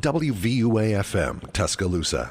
WVUA-FM, Tuscaloosa.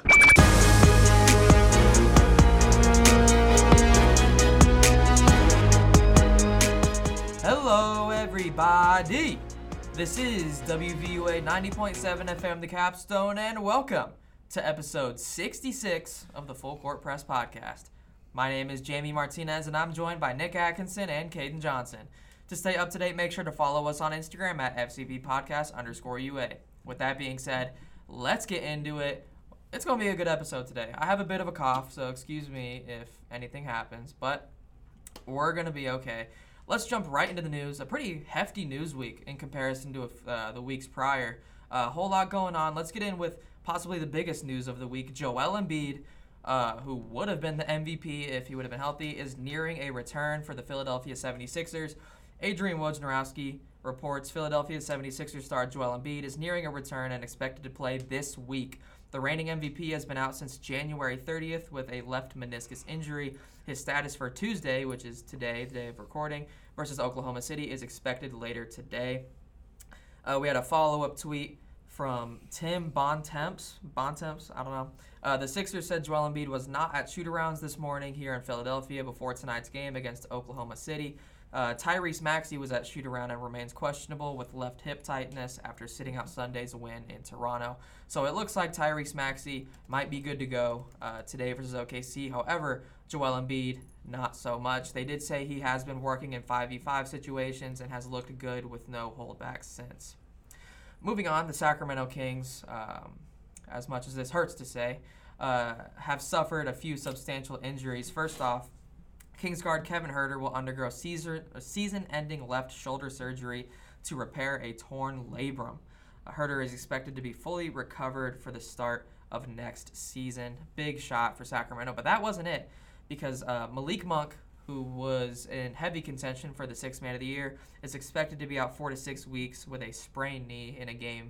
Hello, everybody. This is WVUA 90.7 FM, The Capstone, and welcome to episode 66 of the Full Court Press Podcast. My name is Jamie Martinez, and I'm joined by Nick Atkinson and Caden Johnson. To stay up to date, make sure to follow us on Instagram at FCPpodcast_UA. With that being said, let's get into it. It's going to be a good episode today. I have a bit of a cough, so excuse me if anything happens, but we're going to be okay. Let's jump right into the news. A pretty hefty news week in comparison to the weeks prior. A whole lot going on. Let's get in with possibly the biggest news of the week. Joel Embiid, who would have been the MVP if he would have been healthy, is nearing a return for the Philadelphia 76ers. Adrian Wojnarowski reports Philadelphia 76ers star Joel Embiid is nearing a return and expected to play this week. The reigning MVP has been out since January 30th with a left meniscus injury. His status for Tuesday, which is today, the day of recording, versus Oklahoma City is expected later today. We had a follow-up tweet from Tim Bontemps, I don't know. The Sixers said Joel Embiid was not at shoot-arounds this morning here in Philadelphia before tonight's game against Oklahoma City. Tyrese Maxey was at shoot-around and remains questionable with left hip tightness after sitting out Sunday's win in Toronto. So it looks like Tyrese Maxey might be good to go today versus OKC. However, Joel Embiid, not so much. They did say he has been working in 5v5 situations and has looked good with no holdbacks since. Moving on, the Sacramento Kings, as much as this hurts to say, have suffered a few substantial injuries. First off, Kings guard Kevin Huerter will undergo season-ending left shoulder surgery to repair a torn labrum. Huerter is expected to be fully recovered for the start of next season. Big shot for Sacramento, but that wasn't it, because Malik Monk, who was in heavy contention for the Sixth Man of the Year, is expected to be out 4 to 6 weeks with a sprained knee in a game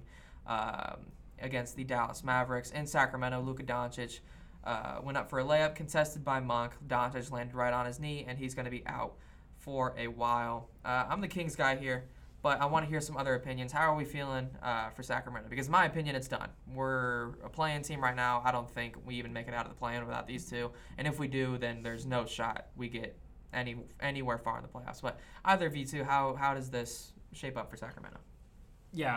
against the Dallas Mavericks. In Sacramento, Luka Doncic went up for a layup contested by Monk. Doncic landed right on his knee, and he's going to be out for a while. I'm the Kings guy here, but I want to hear some other opinions. How are we feeling for Sacramento? Because in my opinion, it's done. We're a play-in team right now. I don't think we even make it out of the play-in without these two. And if we do, then there's no shot we get anywhere far in the playoffs. But either of you two, how does this shape up for Sacramento? Yeah,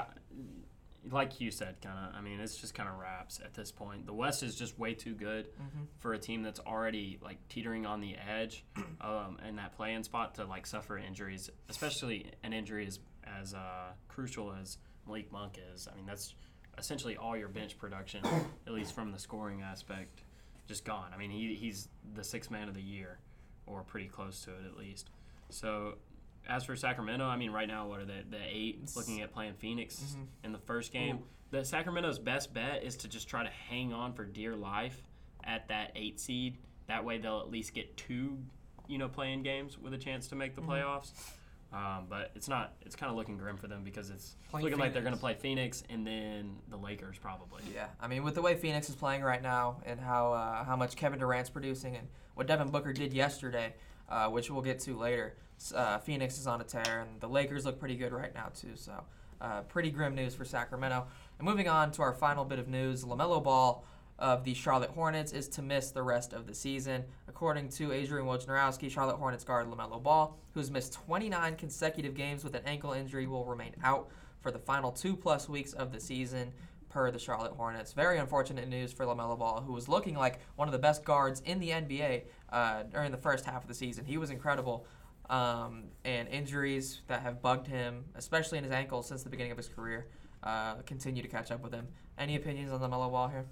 like you said, it's just kind of wraps at this point. The West is just way too good for a team that's already teetering on the edge and that play-in spot to suffer injuries, especially an injury as crucial as Malik Monk is. I mean, that's essentially all your bench production, at least from the scoring aspect, just gone. I mean, he's the Sixth Man of the Year, or pretty close to it at least. So as for Sacramento, right now, what are the 8 looking at playing Phoenix in the first game? The Sacramento's best bet is to just try to hang on for dear life at that 8 seed. That way they'll at least get 2, play-in games with a chance to make the playoffs. But it's not. It's kind of looking grim for them because it's looking like they're going to play Phoenix and then the Lakers probably. Yeah, with the way Phoenix is playing right now and how much Kevin Durant's producing and what Devin Booker did yesterday, which we'll get to later, Phoenix is on a tear and the Lakers look pretty good right now too. So pretty grim news for Sacramento. And moving on to our final bit of news, LaMelo Ball of the Charlotte Hornets is to miss the rest of the season. According to Adrian Wojnarowski, Charlotte Hornets guard LaMelo Ball, who's missed 29 consecutive games with an ankle injury, will remain out for the final 2+ weeks of the season, per the Charlotte Hornets. Very unfortunate news for LaMelo Ball, who was looking like one of the best guards in the NBA during the first half of the season. He was incredible, and injuries that have bugged him, especially in his ankle since the beginning of his career, continue to catch up with him. Any opinions on LaMelo Ball here?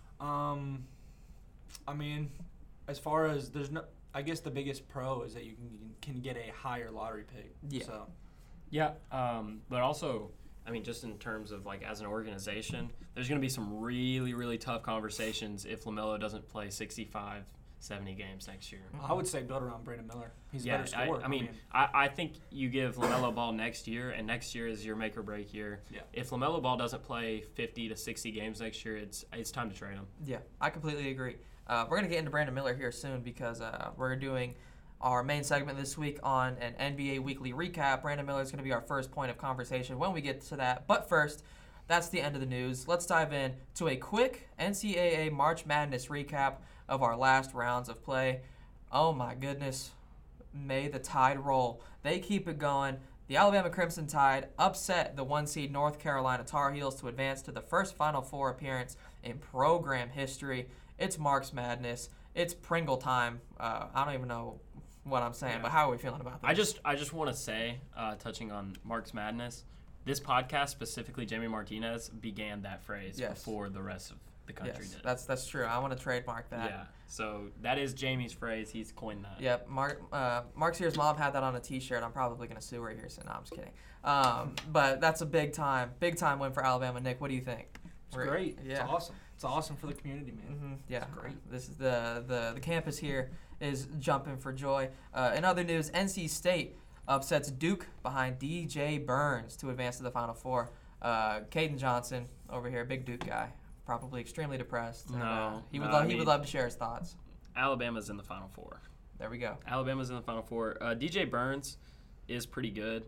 As far as I guess the biggest pro is that you can get a higher lottery pick. Yeah. So. Yeah, but also, just in terms of as an organization, there's going to be some really, really tough conversations if LaMelo doesn't play 65, 70 games next year. I would say build around Brandon Miller. He's a better scorer. I think you give LaMelo Ball next year, and next year is your make or break year. Yeah. If LaMelo Ball doesn't play 50 to 60 games next year, it's time to trade him. Yeah, I completely agree. We're going to get into Brandon Miller here soon because we're doing our main segment this week on an NBA Weekly Recap. Brandon Miller is going to be our first point of conversation when we get to that. But first, that's the end of the news. Let's dive in to a quick NCAA March Madness recap of our last rounds of play. Oh my goodness. May the Tide roll. They keep it going. The Alabama Crimson Tide upset the 1-seed North Carolina Tar Heels to advance to the first Final Four appearance in program history. It's March Madness. It's Pringle time. I don't even know what I'm saying, but how are we feeling about this? I just want to say, touching on March Madness, this podcast, specifically Jamie Martinez, began that phrase before the rest of the country did. That's true. I want to trademark that. Yeah, so that is Jamie's phrase. He's coined that. Yep. Mark Sears' mom had that on a T-shirt. I'm probably going to sue her here soon. No, I'm just kidding. But that's a big time win for Alabama. Nick, what do you think? It's great. Yeah. It's awesome. It's awesome for the community, man. Mm-hmm. Yeah. It's great. This is the campus here is jumping for joy. In other news, NC State upsets Duke behind DJ Burns to advance to the Final Four. Caden Johnson over here, big Duke guy, probably extremely depressed. He would love to share his thoughts. Alabama's in the Final Four. There we go. Alabama's in the Final Four. DJ Burns is pretty good.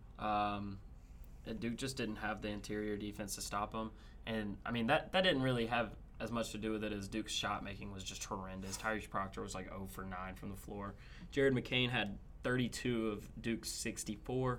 Duke just didn't have the interior defense to stop him. And, I mean, that didn't really have as much to do with it as Duke's shot making was just horrendous. Tyrese Proctor was like 0 for 9 from the floor. Jared McCain had 32 of Duke's 64.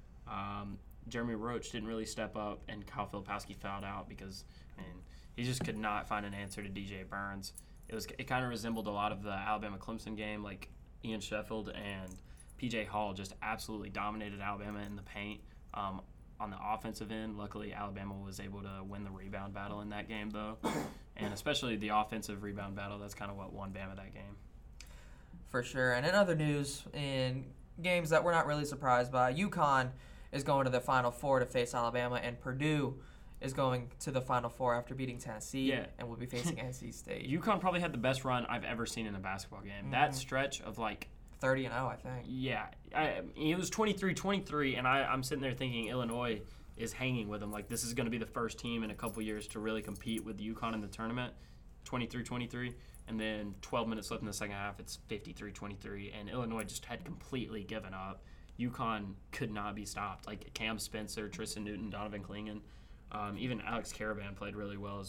Jeremy Roach didn't really step up, and Kyle Filipowski fouled out because, I mean, he just could not find an answer to DJ Burns. It kind of resembled a lot of the Alabama-Clemson game, like Ian Sheffield and P.J. Hall just absolutely dominated Alabama in the paint. On the offensive end, luckily Alabama was able to win the rebound battle in that game, though, and especially the offensive rebound battle. That's kind of what won Bama that game. For sure. And in other news, in games that we're not really surprised by, UConn is going to the Final Four to face Alabama, and Purdue is going to the Final Four after beating Tennessee and will be facing NC State. UConn probably had the best run I've ever seen in a basketball game. Mm-hmm. That stretch of 30-0, I think. Yeah. It was 23-23, and I'm sitting there thinking Illinois is hanging with them. Like, this is going to be the first team in a couple years to really compete with UConn in the tournament, 23-23. And then 12 minutes left in the second half, it's 53-23, and Illinois just had completely given up. UConn could not be stopped. Like, Cam Spencer, Tristan Newton, Donovan Clingan, even Alex Caravan played really well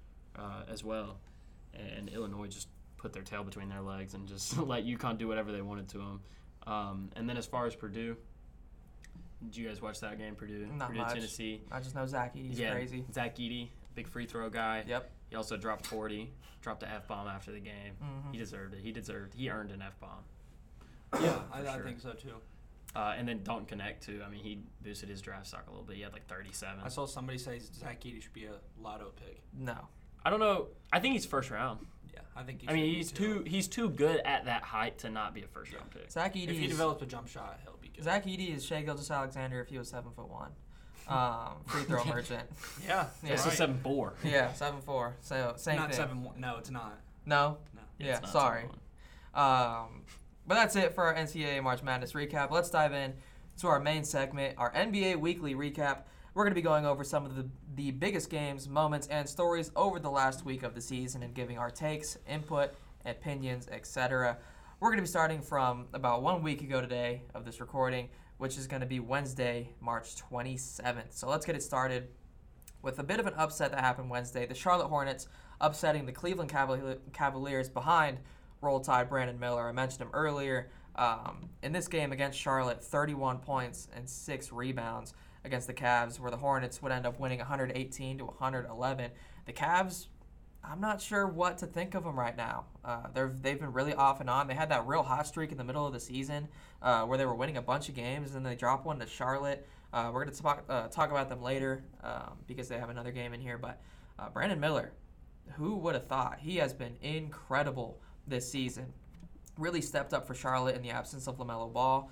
as well. And Illinois just put their tail between their legs and just let UConn do whatever they wanted to them. And then as far as Purdue, did you guys watch that game, Purdue? Not Purdue, much. Tennessee. I just know Zach Edey's crazy. Zach Edey, big free throw guy. Yep. He also dropped 40, dropped an F-bomb after the game. Mm-hmm. He deserved it. He earned an F-bomb. Yeah, I think so too. And then Dalton Connect, too. I mean, he boosted his draft stock a little bit. He had 37. I saw somebody say Zach Edey should be a lotto pick. No. I don't know. I think he's first round. Yeah, I think he's too good at that height to not be a first round pick. Zach Edey, if he develops a jump shot, he'll be good. Zach Edey is Shai Gilgeous-Alexander if he was 7'1". Free throw merchant. Yeah. It's right. a 7'4". Yeah, 7'4". So same not thing. 7'1". No, it's not. No. No. Yeah. Sorry. But that's it for our NCAA March Madness recap. Let's dive in to our main segment, our NBA Weekly Recap. We're going to be going over some of the biggest games, moments, and stories over the last week of the season and giving our takes, input, opinions, etc. We're going to be starting from about 1 week ago today of this recording, which is going to be Wednesday, March 27th. So let's get it started with a bit of an upset that happened Wednesday. The Charlotte Hornets upsetting the Cleveland Cavaliers behind Roll Tide Brandon Miller. I mentioned him earlier. In this game against Charlotte, 31 points and 6 rebounds against the Cavs, where the Hornets would end up winning 118 to 111. The Cavs, I'm not sure what to think of them right now. They've been really off and on. They had that real hot streak in the middle of the season where they were winning a bunch of games, and then they dropped one to Charlotte. We're going to talk about them later because they have another game in here. But Brandon Miller, who would have thought? He has been incredible this season. Really stepped up for Charlotte in the absence of LaMelo Ball.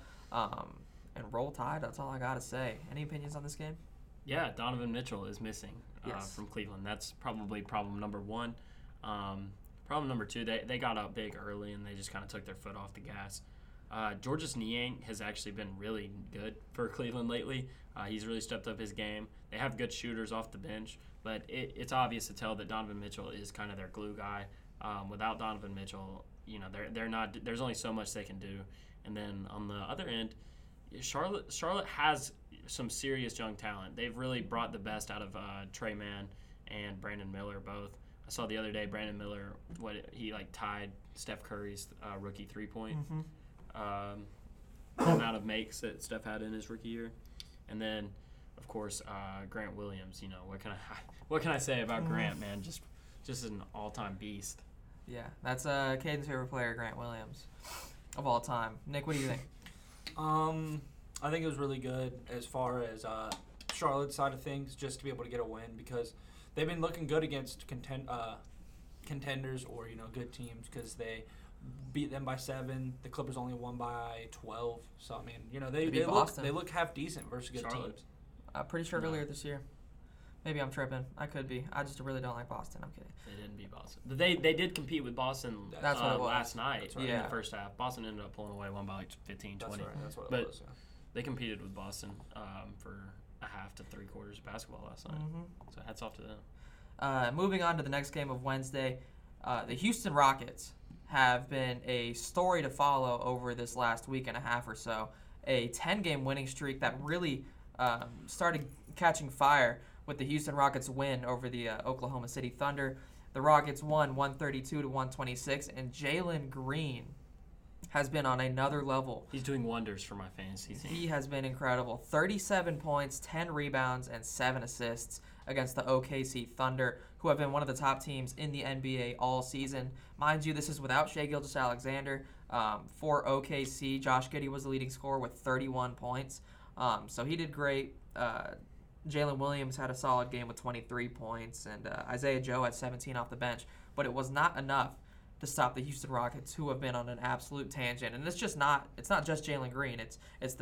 And Roll Tide, that's all I got to say. Any opinions on this game? Yeah, Donovan Mitchell is missing Yes. from Cleveland. That's probably problem number one. Problem number two, they got up big early and they just kind of took their foot off the gas. Georges Niang has actually been really good for Cleveland lately. He's really stepped up his game. They have good shooters off the bench, but it's obvious to tell that Donovan Mitchell is kind of their glue guy. Without Donovan Mitchell, they're not. There's only so much they can do. And then on the other end, Charlotte has some serious young talent. They've really brought the best out of Trey Mann and Brandon Miller both. I saw the other day Brandon Miller, he tied Steph Curry's rookie 3-point amount of makes that Steph had in his rookie year. And then, of course, Grant Williams. What can I say about Grant, man? Just an all-time beast. Yeah, that's Caden's favorite player, Grant Williams, of all time. Nick, what do you think? I think it was really good as far as Charlotte's side of things, just to be able to get a win because they've been looking good against contenders or good teams because they beat them by 7. The Clippers only won by 12. So I mean, they look half decent versus good teams. I'm pretty sure earlier this year. Maybe I'm tripping. I could be. I just really don't like Boston. I'm kidding. They didn't beat Boston. They did compete with Boston That's what it was. last night Right. in the first half. Boston ended up pulling away, won by 15, 20. That's what but it was. Yeah. they competed with Boston for a half to 3/4 of basketball last night. So hats off to them. Moving on to the next game of Wednesday, the Houston Rockets have been a story to follow over this last week and a half or so. A 10-game winning streak that really started catching fire with the Houston Rockets win over the Oklahoma City Thunder. The Rockets won 132-126, and Jalen Green has been on another level. He's doing wonders for my fantasy team. He has been incredible. 37 points, 10 rebounds, and 7 assists against the OKC Thunder, who have been one of the top teams in the NBA all season. Mind you, this is without Shai Gilgeous-Alexander. For OKC, Josh Giddey was the leading scorer with 31 points. So he did great. Jalen Williams had a solid game with 23 points, and Isaiah Joe had 17 off the bench. But it was not enough to stop the Houston Rockets, who have been on an absolute tangent. And it's not just Jalen Green. It's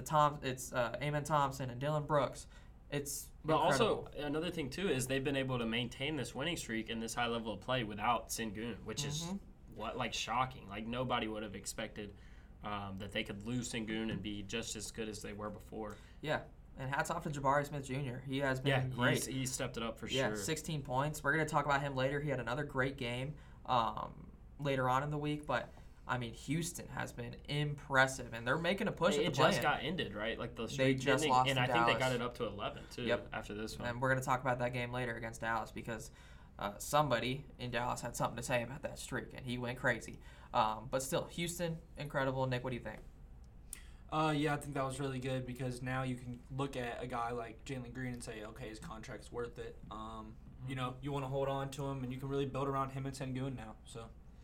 Amen Thompson and Dylan Brooks. It's But incredible. also, another thing, too, is they've been able to maintain this winning streak and this high level of play without Sengun, which is shocking. Nobody would have expected that they could lose Sengun and be just as good as they were before. Yeah. And hats off to Jabari Smith Jr. He has been great. He stepped it up for Yeah, sure. 16 points. We're going to talk about him later. He had another great game later on in the week. But, I mean, Houston has been impressive, and they're making a push at the play-in. It just got ended, right? The streak They just ending, lost and to I think they Dallas. got it up to 11, too, after this one. And we're going to talk about that game later against Dallas because somebody in Dallas had something to say about that streak, and he went crazy. But still, Houston, incredible. Nick, what do you think? Yeah, I think that was really good because now you can look at a guy like Jalen Green and say, okay, his contract's worth it. You want to hold on to him, and you can really build around him and Sengun now. So,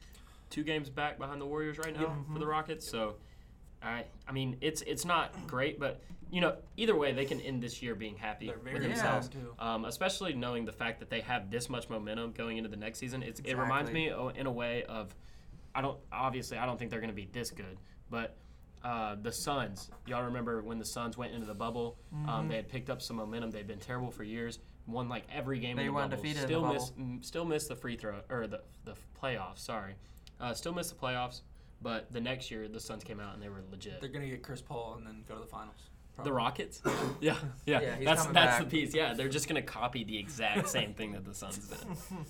2 games back behind the Warriors right now for the Rockets. So, I mean, it's not great, but either way, they can end this year being happy they're with very themselves. young, too. Especially knowing the fact that they have this much momentum going into the next season. It reminds me in a way of, I don't think they're going to be this good, but the Suns. Y'all remember when the Suns went into the bubble? They had picked up some momentum. They'd been terrible for years. Won every game in the bubble. Undefeated Still in the bubble. Still missed the free throw or the playoffs. Sorry, still missed the playoffs. But the next year, the Suns came out and they were legit. They're gonna get Chris Paul and then go to the finals. The Rockets? Yeah. He's That's coming the back. piece. Yeah, they're just gonna copy the exact same thing that the Suns did.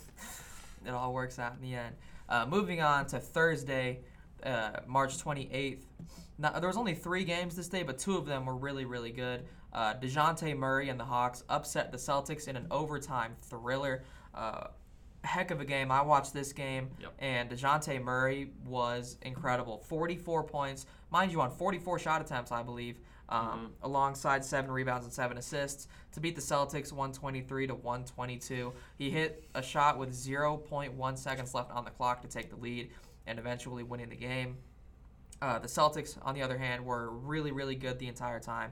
It all works out in the end. Moving on to Thursday, March 28th. Now, there was only 3 games this day, but 2 of them were really, really good. DeJounte Murray and the Hawks upset the Celtics in an overtime thriller. Heck of a game. I watched this game, and DeJounte Murray was incredible. 44 points, mind you, on 44 shot attempts, I believe, alongside 7 rebounds and 7 assists to beat the Celtics 123-122. He hit a shot with 0.1 seconds left on the clock to take the lead and eventually winning the game. The Celtics, on the other hand, were really, really good the entire time.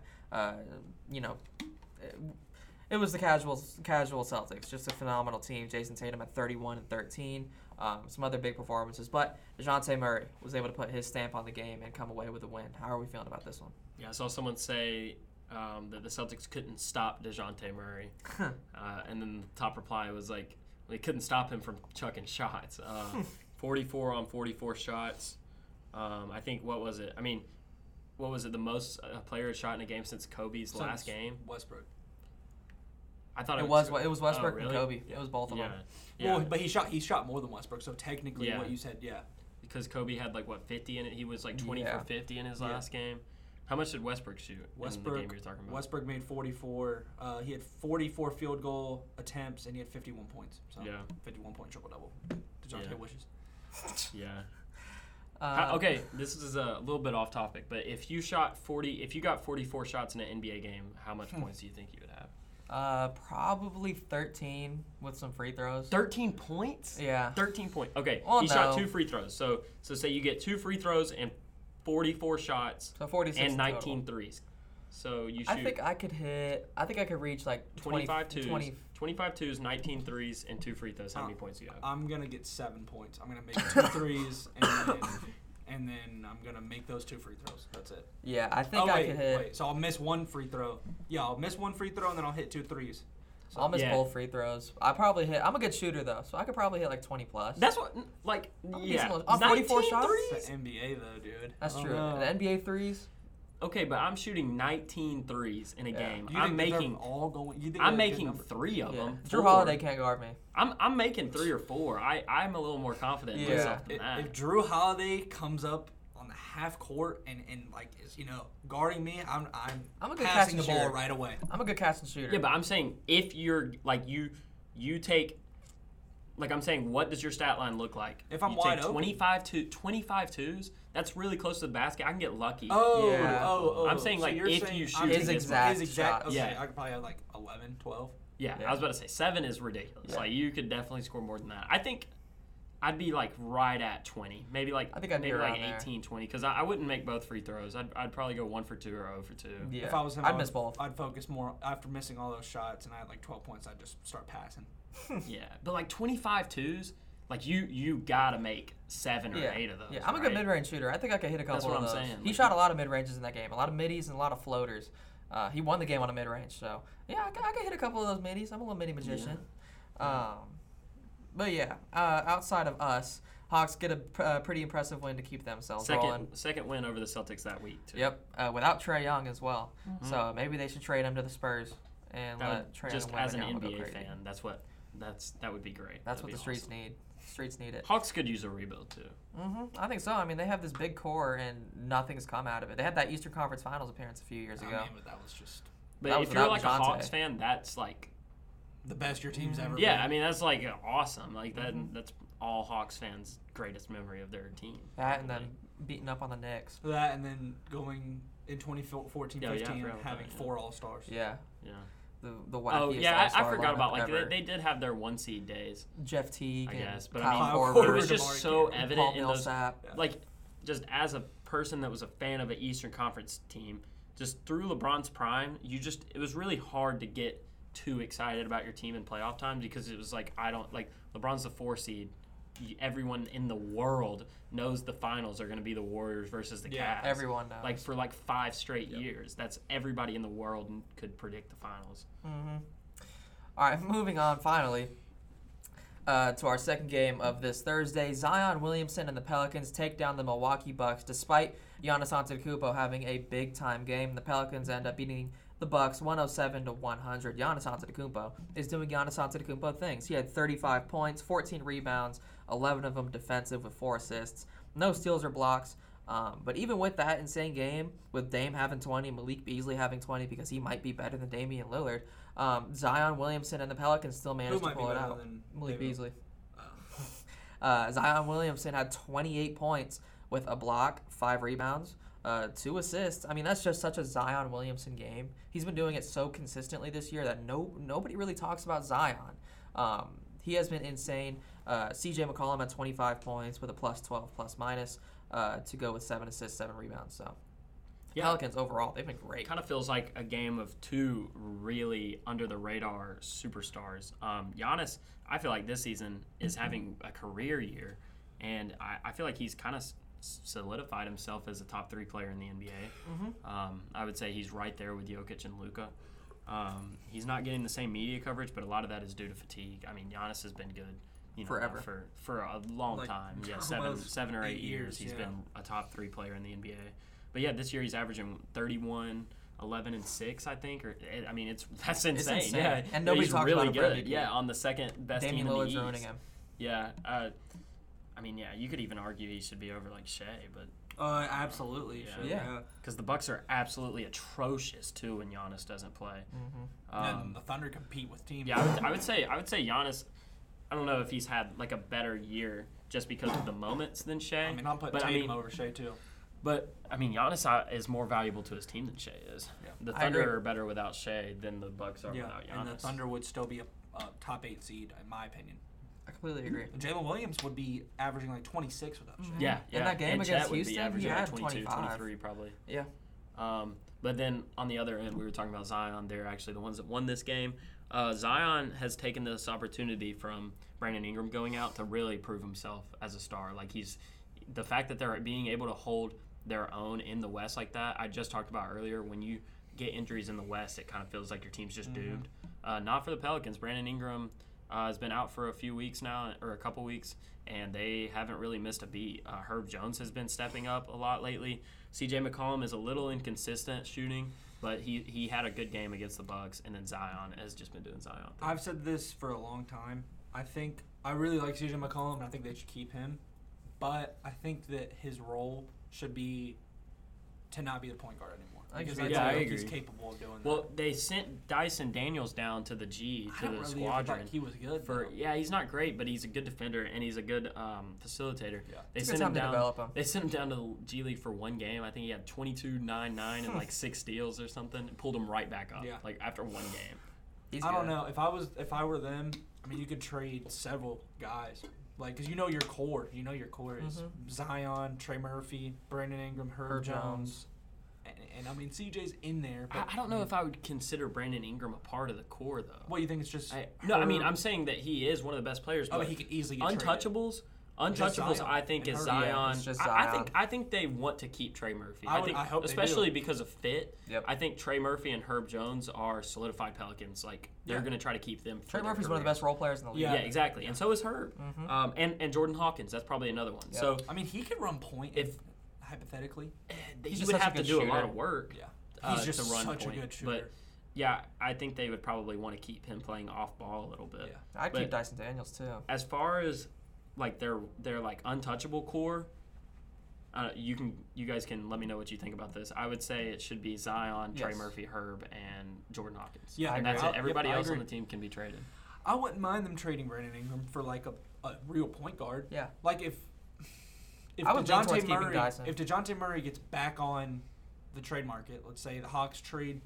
It was the casual Celtics, just a phenomenal team. Jason Tatum at 31 and 13, some other big performances. But DeJounte Murray was able to put his stamp on the game and come away with a win. How are we feeling about this one? Yeah, I saw someone say that the Celtics couldn't stop DeJounte Murray. And then the top reply was they couldn't stop him from chucking shots. 44 on 44 shots. I think, what was it? The most a player had shot in a game since Kobe's last game? Westbrook. I thought it was Westbrook really? and Kobe. It was both of them. Yeah. Well, but he shot more than Westbrook, so technically what you said, Because Kobe had 50 in it. He was 20 for 50 in his last game. How much did Westbrook shoot in the game you're talking about? Westbrook made 44. He had 44 field goal attempts, and he had 51 points. So 51-point triple-double. DeJounte wishes. Yeah. Okay, this is a little bit off topic, but if you got 44 shots in an NBA game, how much points do you think you would have? Probably 13 with some free throws. 13 points? Yeah. 13 points. Okay, well, he shot 2 free throws. So say you get 2 free throws and 44 shots. So 46 and 19 total. threes. So you shoot. I think I could reach like 25 twos. 20. 25 twos, 19 threes, and 2 free throws. How many points do you have? I'm going to get 7 points. I'm going to make 2 threes, and then I'm going to make those 2 free throws. That's it. Yeah, I think I could hit. So I'll miss 1 free throw. Yeah, I'll miss 1 free throw, and then I'll hit 2 threes. So I'll miss both free throws. I probably hit. I'm a good shooter though, so I could probably hit like 20 plus. That's what, like, On 44 shots. It's the NBA though, dude. That's true. The NBA threes. Okay, but I'm shooting 19 threes in a game. I'm making all going. I'm making 3 of them. Drew Holiday can't guard me. I'm making 3 or 4. I'm a little more confident in myself than that. If Drew Holiday comes up on the half court and like is guarding me, I'm a good passing the catch and ball shooter. right away. I'm a good catch and shooter. Yeah, but I'm saying if you're like you take. Like I'm saying, what does your stat line look like? If I'm you wide take open, 25 twos. That's really close to the basket. I can get lucky. I'm saying like if you shoot his exact shots. Okay, I could probably have like 11, 12. Yeah, I was about to say 7 is ridiculous. Like you could definitely score more than that. I think I'd be like right at 20, maybe like I think I'd be maybe like around 18, 20, because I wouldn't make both free throws. I'd probably go 1 for 2 or 0 for 2. Yeah. If I was him, I'd miss both. I'd focus more after missing all those shots, and I had like 12 points. I'd just start passing. Yeah, but like 25 twos. Like you gotta make 7 or 8 of those. Yeah, I'm a good mid-range shooter. I think I could hit a couple That's what of those. I'm saying. He shot a lot of mid-ranges in that game, a lot of middies and a lot of floaters. He won the game on a mid-range, so yeah, I could hit a couple of those middies. I'm a little midi magician. Yeah. But yeah, outside of us, Hawks get a pretty impressive win to keep themselves rolling. Second win over the Celtics that week too. Yep, without Trae Young as well. Mm-hmm. So maybe they should trade him to the Spurs and let Trae Young just win as an and NBA fan, that would be great. That's what the streets awesome. need. Streets need it. Hawks could use a rebuild too. I think so. I mean, they have this big core, and nothing's come out of it. They had that Eastern Conference Finals appearance a few years ago. But that was just. But if you're like a Hawks fan, that's like the best your team's ever. Yeah, been. I mean that's like awesome. Like that. That's all Hawks fans' greatest memory of their team. That and then beating up on the Knicks. That and then going in 2014-15 having 4 All-Stars. Yeah. Yeah. The wackiest I forgot about like they did have their 1 seed days. Jeff Teague, I guess, but Kyle I mean, Korver, it was just so evident in those. Millsap. Like, just as a person that was a fan of an Eastern Conference team, just through LeBron's prime, it was really hard to get too excited about your team in playoff time because it was like LeBron's the 4 seed. Everyone in the world knows the finals are going to be the Warriors versus the Cavs. Everyone knows. Like for like 5 straight years. That's everybody in the world could predict the finals. Mm-hmm. All right, moving on finally to our second game of this Thursday. Zion Williamson and the Pelicans take down the Milwaukee Bucks despite Giannis Antetokounmpo having a big-time game. The Pelicans end up beating the Bucks 107-100. Giannis Antetokounmpo is doing Giannis Antetokounmpo things. He had 35 points, 14 rebounds, 11 of them defensive with 4 assists. No steals or blocks. But even with that insane game, with Dame having 20, Malik Beasley having 20 because he might be better than Damian Lillard, Zion Williamson and the Pelicans still managed to pull it out. Malik Beasley. Zion Williamson had 28 points with a block, 5 rebounds, 2 assists. I mean, that's just such a Zion Williamson game. He's been doing it so consistently this year that nobody really talks about Zion. He has been insane. CJ McCollum had 25 points with a plus 12 plus minus to go with 7 assists, 7 rebounds. So Pelicans overall, they've been great. It kind of feels like a game of 2 really under the radar superstars. Giannis, I feel like this season is having a career year, and I feel like he's kind of solidified himself as a top 3 player in the NBA. Mm-hmm. I would say he's right there with Jokic and Luka. He's not getting the same media coverage, but a lot of that is due to fatigue. I mean, Giannis has been good, forever for a long time. Yeah, 7 or 8 years. He's been a top 3 player in the NBA. But yeah, this year he's averaging 31, 11, and 6, I think. That's insane. It's insane. Yeah, and nobody talks really about him for good. MVP. Yeah, on the second best Damian team in the Lillard's East. ruining him. Yeah. I mean, yeah, you could even argue he should be over like Shea, but Absolutely. Yeah. Sure, Yeah. Because the Bucks are absolutely atrocious too when Giannis doesn't play. And the Thunder compete with teams. Yeah, I would say Giannis. I don't know if he's had like a better year just because of the moments than Shea. I mean, I'll put Tatum over Shea too. But I mean, Giannis is more valuable to his team than Shea is. Yeah. The I Thunder agree. are better without Shea than the Bucks are without Giannis. And the Thunder would still be a top 8 seed, in my opinion. I completely agree. And Jalen Williams would be averaging like 26 without Shea. Yeah, In that game and against Chet would be Houston, he averaging had like 22, 25. 23 probably. Yeah. But then on the other end, we were talking about Zion. They're actually the ones that won this game. Zion has taken this opportunity from Brandon Ingram going out to really prove himself as a star. Like the fact that they're being able to hold their own in the West like that. I just talked about earlier, when you get injuries in the West, it kind of feels like your team's just doomed. Not for the Pelicans. Brandon Ingram has been out for a few weeks now, or a couple weeks, and they haven't really missed a beat. Herb Jones has been stepping up a lot lately. C.J. McCollum is a little inconsistent shooting, but he had a good game against the Bucks, and then Zion has just been doing Zion things. I've said this for a long time. I really like CJ McCollum, and I think they should keep him. But I think that his role should be to not be the point guard anymore. Because I think he's capable of doing that. Well, they sent Dyson Daniels down to the G, to the squadron. He was good. He's not great, but he's a good defender and he's a good facilitator. Yeah. They It's a sent good him time to down. develop him. They sent him down to the G League for one game. I think he had 22, 9, 9, and like 6 steals or something. And pulled him right back up. Yeah. Like after one game. He's I don't good. know. If I were them, I mean, you could trade several guys. Like, because you know your core. You know your core is Zion, Trey Murphy, Brandon Ingram, Herb Jones. And I mean, CJ's in there. But I don't know if I would consider Brandon Ingram a part of the core though. What, you think it's just? I'm saying that he is one of the best players. But But he could easily get untouchables. Just Untouchables, Zion I think, and is Herb. Zion. Yeah, it's just I Zion. think they want to keep Trey Murphy. I hope they especially do. because of fit. Yep. I think Trey Murphy and Herb Jones are solidified Pelicans. Like they're Yeah. going to try to keep them. For Trey their Murphy's one of the careers. best role players in the league. Yeah, exactly. And so is Herb. And Jordan Hawkins. That's probably another one. Yep. So I mean, he could run point hypothetically. He's he just would such a have to good do a lot shooter. of work. Yeah. He's just to run such point. a good shooter. But yeah, I think they would probably want to keep him playing off ball a little bit. Yeah. I'd But keep Dyson Daniels too. as far as like their like untouchable core, you guys can let me know what you think about this. I would say it should be Zion, Trey Yes. Murphy, Herb, and Jordan Hawkins. Yeah, and I that's agree. it. Everybody Yep, I else on agree. the team can be traded. I wouldn't mind them trading Brandon Ingram for like a real point guard. Yeah. Like if I would lean towards DeJounte keeping Murray, Dyson. if DeJounte Murray gets back on the trade market, let's say the Hawks trade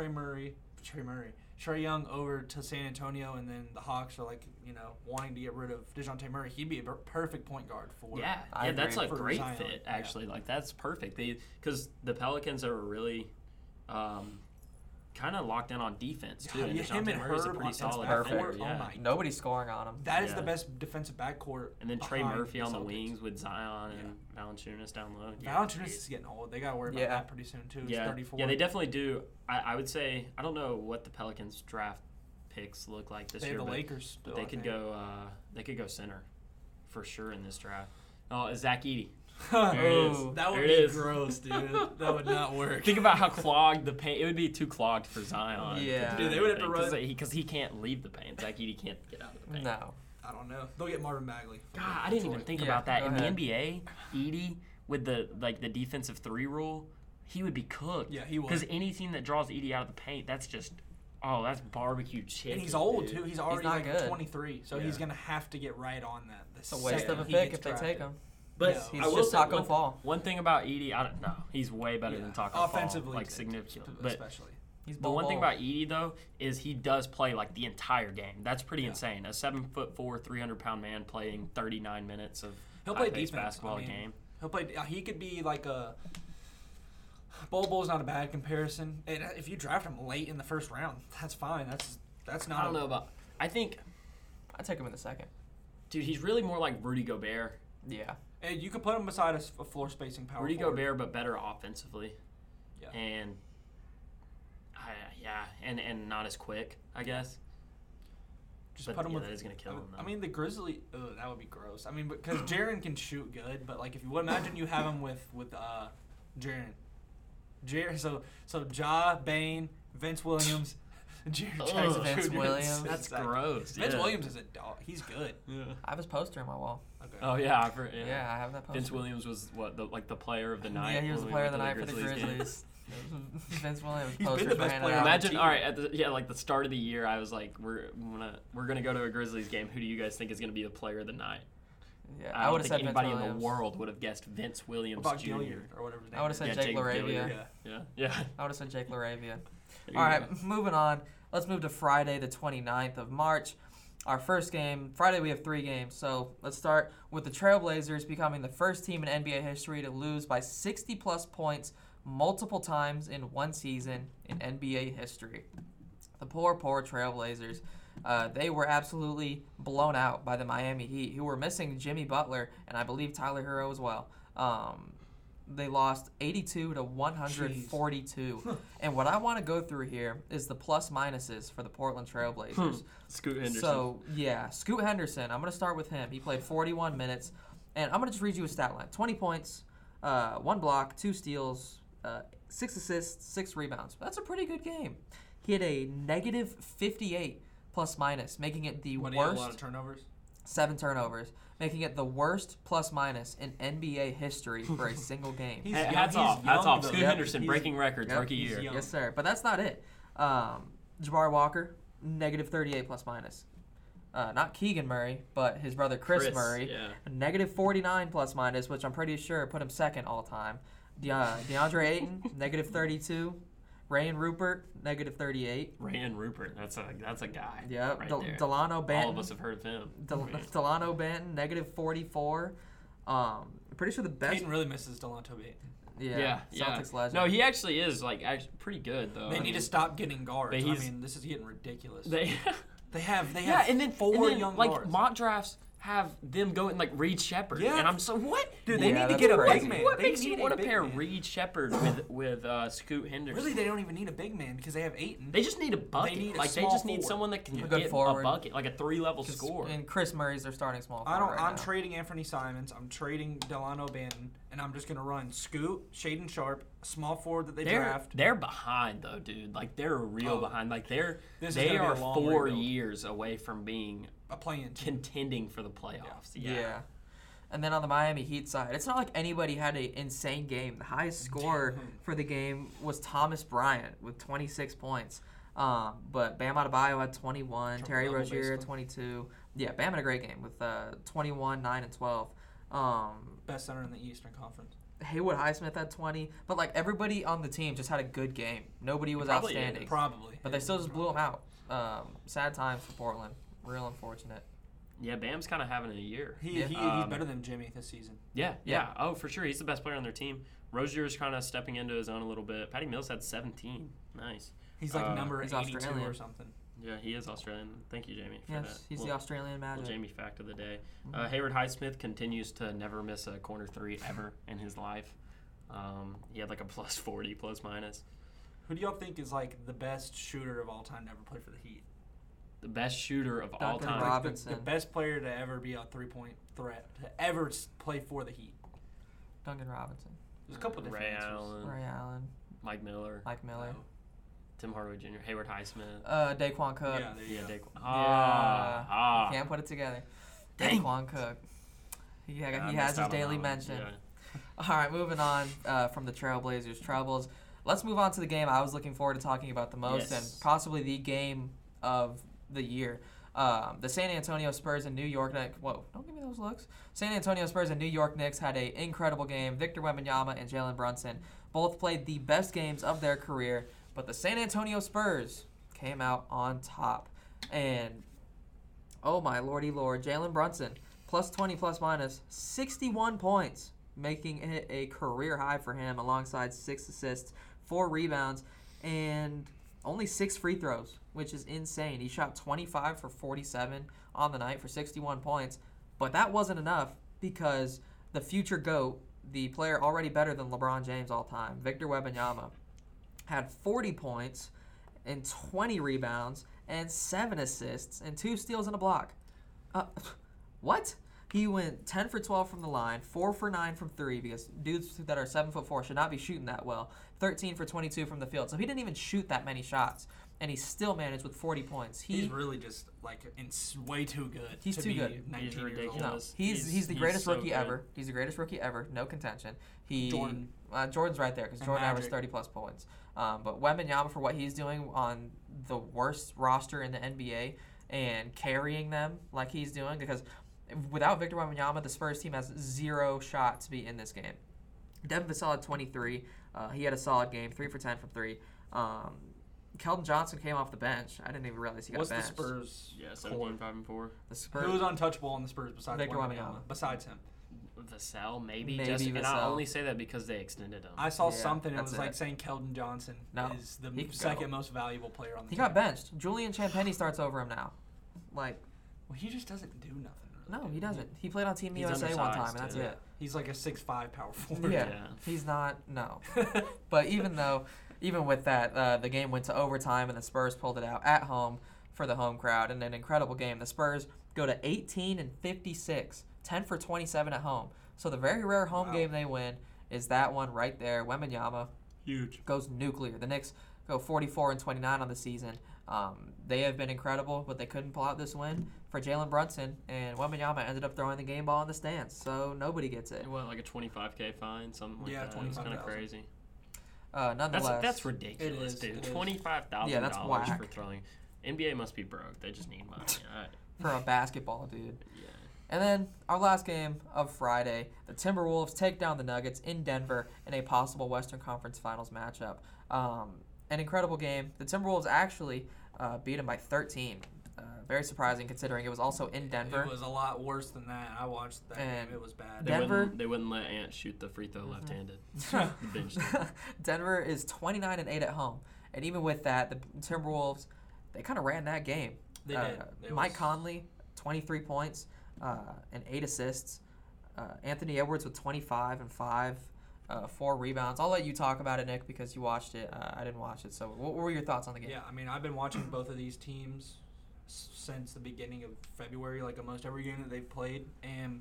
Trae Young over to San Antonio, and then the Hawks are like, wanting to get rid of DeJounte Murray, he'd be a perfect point guard for. I that's agree. a For great Zion, fit yeah. actually. Like that's perfect. Because the Pelicans are really kind of locked in on defense too. Yeah, and him DeJounte and Murray's a Herb pretty on solid that defender. backcourt, Yeah. oh my. Nobody's scoring on him. That is Yeah. the best defensive backcourt. And then Trey behind Murphy on the Celtics. wings with Zion and Valanciunas down low. Valanciunas is getting old. They got to worry about Yeah. that pretty soon too. He's Yeah, 34. yeah, they definitely do. I would say I don't know what the Pelicans draft picks look like this They year, have the but, Lakers. but Still, they I could think. go. They could go center for sure in this draft. Oh, Zach Edey. There There it is. That would There be it is. gross, dude. That would not work. Think about how clogged the paint. It would be too clogged for Zion. Yeah. Dude, they would have to run. because he can't leave the paint. Zach Edey can't get out of the paint. No. I don't know. They'll get Marvin Bagley. God, I didn't even think Yeah, about that. go In ahead. the NBA, Edey with the defensive 3 rule, he would be cooked. Yeah, he would. Because any team that draws Edey out of the paint, that's just that's barbecue chicken. And he's old dude. too. He's already not like good. 23, so Yeah. he's gonna have to get right on that. It's a waste of a he pick gets if they drafted. take him. But No. He's I will just say Taco one, Fall. one thing about Edey, I don't know. He's way better than Taco offensively, Fall, like significant. But especially. He's the one thing about Edey though is he does play like the entire game. That's pretty Yeah. insane. A 7'4", 300-pound man playing 39 minutes of He'll play high-paced defense. basketball I mean, game. He'll play. He could be like a. Bo's not a bad comparison. And if you draft him late in the first round, that's fine. That's not. I don't know about. I think, I'd take him in the second. dude, he's really more like Rudy Gobert. Yeah. And you could put him beside a floor spacing power. Rudy forward. Gobert, but better offensively. Yeah. And and not as quick, I guess. Just But put him yeah, with. that is gonna kill him. Though. I mean, the Grizzly. That would be gross. I mean, because Jaren can shoot good, but like if you would imagine you have him with Jaren. So Ja, Bane, Vince Williams, Jared Ugh. Jackson Vince Jr. Williams. That's Exactly. gross. Vince yeah. Williams is a dog. He's good. Yeah. I have his poster on my wall. Okay. Oh yeah, I've heard, yeah. Yeah, I have that poster. Vince Williams was what the player of the night. Yeah, he was the when we player of the went night to for the Grizzlies game. Grizzlies. Vince Williams He's been posters the for best handing player out. on the Imagine, team. all right, like the start of the year, I was like, we're gonna go to a Grizzlies game. Who do you guys think is gonna be the player of the night? Yeah, I I would don't have think said anybody Vince in Williams. the world would have guessed Vince Williams What about Jr. Gilliard or whatever his name I would have is. said Jake LaRavia. Gilliard. Yeah. Yeah. I would have said Jake LaRavia. There you All right, go. moving on. Let's move to Friday, the 29th of March. Our first game. Friday, we have 3 games. So let's start with the Trailblazers becoming the first team in NBA history to lose by 60-plus points multiple times in one season in NBA history. The poor Trailblazers. They were absolutely blown out by the Miami Heat, who were missing Jimmy Butler and I believe Tyler Hero as well. They lost 82 to 142. And what I want to go through here is the plus minuses for the Portland Trailblazers. Scoot Henderson. So, yeah, Scoot Henderson. I'm going to start with him. He played 41 minutes. And I'm going to just read you his stat line. 20 points, 1 block, 2 steals, 6 assists, 6 rebounds. That's a pretty good game. He had a negative 58 plus minus, making it the When he had worst. a lot of turnovers. 7 turnovers, making it the worst plus minus in NBA history for a single game. He's Hey, young- hats he's off. Hats young, off. though. Scoot Yep. Henderson He's- breaking records Yep. rookie He's year. young. Yes, sir. But that's not it. Jabari Walker, negative 38 plus minus. Not Keegan Murray, but his brother Chris Murray, Yeah. negative 49 plus minus, which I'm pretty sure put him second all time. DeAndre Ayton, negative 32. Rayan Rupert, negative 38. Rayan Rupert. That's a guy. Yep. Right there. Delano Banton. All of us have heard of him. Delano Banton, negative 44. Pretty sure the best. Peyton really misses Delonte Bates. Yeah. Celtics legend. No, he actually is actually pretty good though. They I need mean, to stop getting guards. but I he's- mean, this is getting ridiculous. They They have yeah, and then 4 and then, young like guards. mock drafts have them going like Reed Shepard. Yeah. And I'm so what? Dude, Yeah, they need to that's get a crazy. big man. What They makes you need a want to big pair man. Reed Shepard with Scoot Henderson? Really, they don't even need a big man because they have Ayton. They just need a bucket. need a Like they small just need forward. someone that can A good get forward. a bucket, like a 3-level score. And Chris Murray's their starting small I forward don't. right I'm now. trading Anthony Simons. I'm trading Delano Banton, and I'm just gonna run Scoot, Shaden Sharp, a small forward that they draft. They're behind though, dude. Like they're real Oh. behind. Like This is they gonna be a are long 4 rebuild. years away from being A play-in team. contending for the playoffs. Yeah. And then on the Miami Heat side, it's not like anybody had an insane game. The highest score for the game was Thomas Bryant with 26 points. But Bam Adebayo had 21, Terry Triple-double, Rozier had basically. 22. Yeah, Bam had a great game with 21, 9, and 12. Best center in the Eastern Conference. Haywood Highsmith had 20. But, like, everybody on the team just had a good game. Nobody was Probably is. outstanding. Probably. But they still just blew them out. Sad times for Portland. Real unfortunate. Yeah, Bam's kind of having a year. Yeah. He's better than Jimmy this season. Yeah. Yeah. Oh, for sure. He's the best player on their team. Rozier's kind of stepping into his own a little bit. Patty Mills had 17. Nice. He's like number He's 82 Australian. or something. Yeah, he is Australian. Thank you, Jamie, for Yes, that. he's the Little- Australian little Magic. Jamie fact of the day. Hayward Highsmith continues to never miss a corner 3 ever in his life. He had like a plus 40, plus minus. Who do y'all think is like the best shooter of all time to ever play for the Heat? The best shooter of all Duncan time. Robinson. The best player to ever be a 3-point threat to ever play for the Heat. Duncan Robinson. There's a couple different Ray answers. Allen, Ray Allen. Mike Miller, Mike Miller. Tim Hardaway Jr., Hayward Highsmith. Daquan Cook. Yeah, there you Yeah, go. Daquan. Can't put it together. Dang. Daquan Cook. He I has missed his out on daily that one. mention. Yeah. All right, moving on from the Trailblazers troubles. Let's move on to the game I was looking forward to talking about the most Yes. and possibly the game of the year. The San Antonio Spurs and New York Knicks. Whoa, don't give me those looks. San Antonio Spurs and New York Knicks had an incredible game. Victor Wembanyama and Jalen Brunson both played the best games of their career, but the San Antonio Spurs came out on top. And, oh my lordy lord, Jalen Brunson, plus 20, plus minus, 61 points, making it a career high for him alongside 6 assists, 4 rebounds, and only 6 free throws, which is insane. He shot 25 for 47 on the night for 61 points, but that wasn't enough because the future GOAT, the player already better than LeBron James all time, Victor Wembanyama, had 40 points and 20 rebounds and 7 assists and 2 steals and a block. What? He went 10 for 12 from the line, 4 for 9 from 3 because dudes that are 7'4" should not be shooting that well. 13 for 22 from the field. So he didn't even shoot that many shots, and he still managed with 40 points. He's really just way too good. He's to too be good. 19 He's years old. ridiculous. No, he's the greatest so rookie good. ever. He's the greatest rookie ever. No contention. Jordan. Jordan's right there because And Jordan averaged Magic. 30+ points. But Wembanyama, for what he's doing on the worst roster in the NBA and carrying them like he's doing, because without Victor Wembanyama, the Spurs team has 0 shot to be in this game. Devin Vassell had 23. He had a solid game, 3 for 10 from 3. Keldon Johnson came off the bench. I didn't even realize he got What's the benched. Spurs? Yeah, core? 17, 5, and 4. The Spurs. Who was untouchable on the Spurs besides Victor Wembanyama? Wembanyama. Besides him, Vassell, maybe. Maybe And I Vassell. only say that because they extended him. I saw Yeah, something. It that's was like it. saying Keldon Johnson No, is the he could second go. most valuable player on the He team. got benched. Julian Champagny starts over him now. Like, Well, he just doesn't do nothing. Really. no, he doesn't. He played on Team He's USA one time, undersized, and that's too. it. He's like a 6'5" power forward. Yeah, Yeah. he's not. No, but even with that, the game went to overtime, and the Spurs pulled it out at home for the home crowd, and an incredible game. The Spurs go to 18 and 56, 10 for 27 at home. So the very rare home Wow. game they win is that one right there. Wembanyama Huge. goes nuclear. The Knicks go 44 and 29 on the season. They have been incredible, but they couldn't pull out this win for Jalen Brunson, and Wembanyama ended up throwing the game ball in the stands, so nobody gets it. What, like a $25K fine, something like Yeah, that? It's kind of $25,000. crazy. Nonetheless, That's ridiculous, It is, dude. it is. $25,000 Yeah, that's whack. for throwing. NBA must be broke. They just need money. for a basketball dude. Yeah. And then our last game of Friday, the Timberwolves take down the Nuggets in Denver in a possible Western Conference Finals matchup. An incredible game. The Timberwolves actually beat them by 13. Very surprising considering it was also in Denver. It was a lot worse than that. I watched that And game. It was bad. Denver- They wouldn't let Ant shoot the free throw left-handed. The bench did. Denver is 29 and 8 at home, and even with that, the Timberwolves they kind of ran that game. They did. It Mike was- Conley, 23 points and 8 assists. Anthony Edwards with 25 and 5, 4 rebounds. I'll let you talk about it, Nick, because you watched it. I didn't watch it. So, what were your thoughts on the game? Yeah, I mean, I've been watching both of these teams since the beginning of February, like almost every game that they've played, and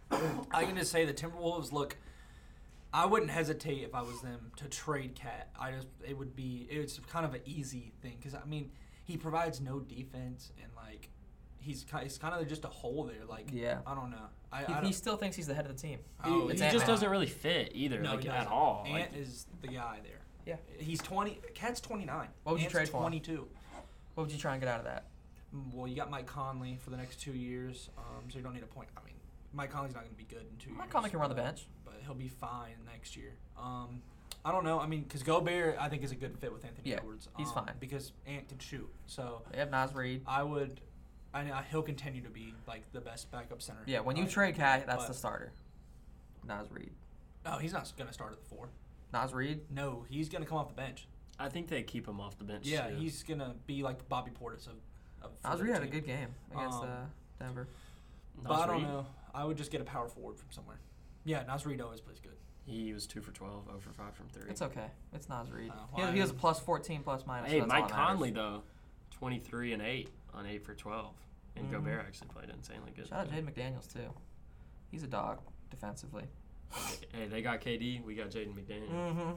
I can just say the Timberwolves look. I wouldn't hesitate if I was them to trade Cat. It's kind of an easy thing because I mean he provides no defense and like he's kind of just a hole there. Like Yeah. I don't know. He still thinks he's the head of the team. Oh, He It's just Ant-Man. doesn't really fit either, No, like he at doesn't. all. Ant Like, is the guy there. Yeah. He's 20. Cat's 29. What would you Ant's trade for him? 22. What would you try and get out of that? Well, you got Mike Conley for the next 2 years, so you don't need a point. I mean, Mike Conley's not going to be good in 2 years. Mike Conley can run the bench. But he'll be fine next year. I don't know. I mean, because Gobert, I think, is a good fit with Anthony Yeah, Edwards. he's fine. Because Ant can shoot. So They have Naz Reid. he'll continue to be, like, the best backup center. Yeah, when you trade Cat, that's But- the starter. Naz Reid. No, he's not going to start at the 4. Naz Reid? No, he's going to come off the bench. I think they keep him off the bench. Yeah, too. he's going to be like Bobby Portis of Naz their Reid had a team. good game against Um, Denver. But I don't Reid, know. I would just get a power forward from somewhere. Yeah, Naz Reid always plays good. He was 2 for 12, 0 for 5 from 3. It's okay. It's Naz Reid. Oh, He well, has a plus 14 plus minus. Hey, so that's all Mike that matters. Conley though, 23 and 8 on 8 for 12, and Mhm. Gobert actually played insanely good. Shout out Jaden McDaniels too. He's a dog defensively. Hey, they got KD, we got Jaden McDaniels.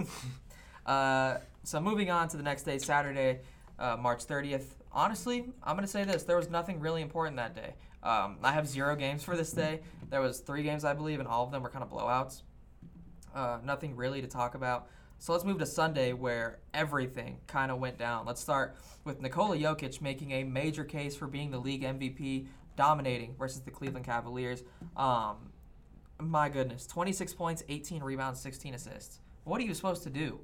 Mm-hmm. So moving on to the next day, Saturday, March 30th. Honestly, I'm gonna say this: there was nothing really important that day. I have 0 games for this day. There was 3 games, I believe, and all of them were kind of blowouts. Nothing really to talk about. So let's move to Sunday, where everything kind of went down. Let's start with Nikola Jokic making a major case for being the league MVP, dominating versus the Cleveland Cavaliers. My goodness, 26 points, 18 rebounds, 16 assists. What are you supposed to do?